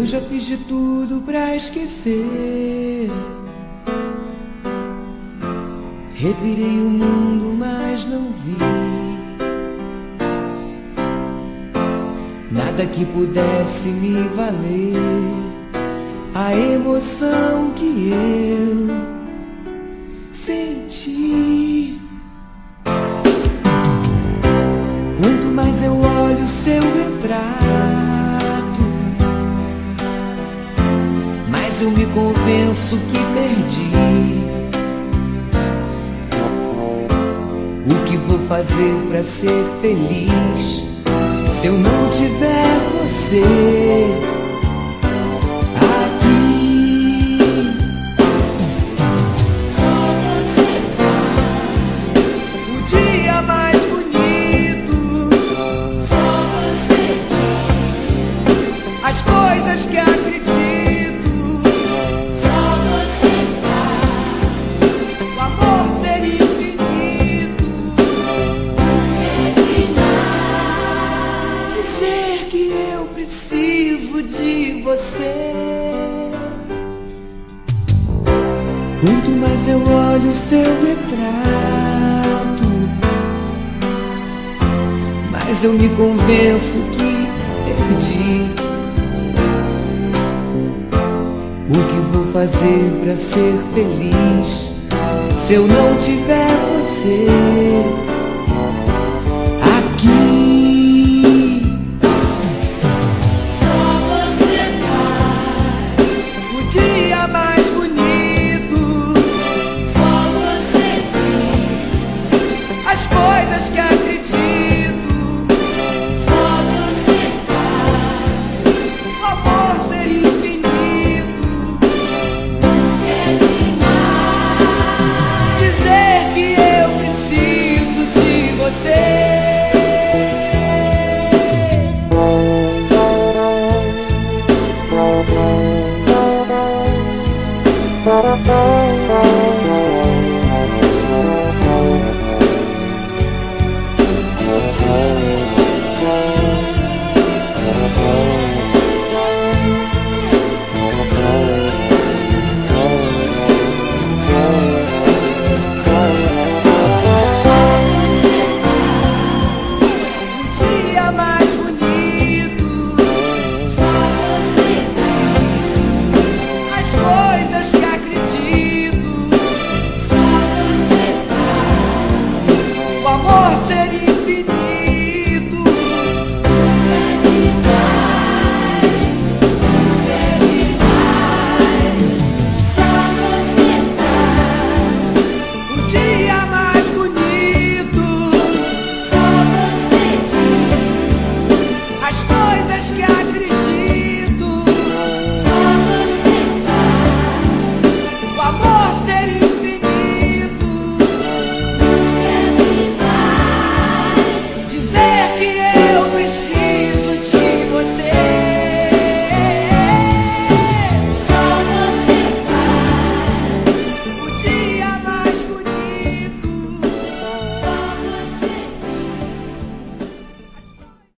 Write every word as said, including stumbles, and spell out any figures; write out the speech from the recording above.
já fiz de tudo pra esquecer. Revirei o mundo, mas não vi nada que pudesse me valer a emoção que eu senti. Quanto mais eu olho seu retrato, mais eu me convenço que perdi. O que vou fazer pra ser feliz se eu não tiver você aqui? Só você tá. O dia mais bonito, Só você tem. as coisas que acredito, Só você tá. o amor ser infinito. É demais. Dizer que eu preciso de você. Quanto mais eu olho seu retrato, mais eu me convenço que perdi. O que vou fazer pra ser feliz se eu não tiver você aqui? Só você tá. O dia mais bonito, Só você tem. as coisas que acredito, Só você tá. o amor ser infinito. É demais. Dizer que eu preciso de você. Ba-da-ba-ba.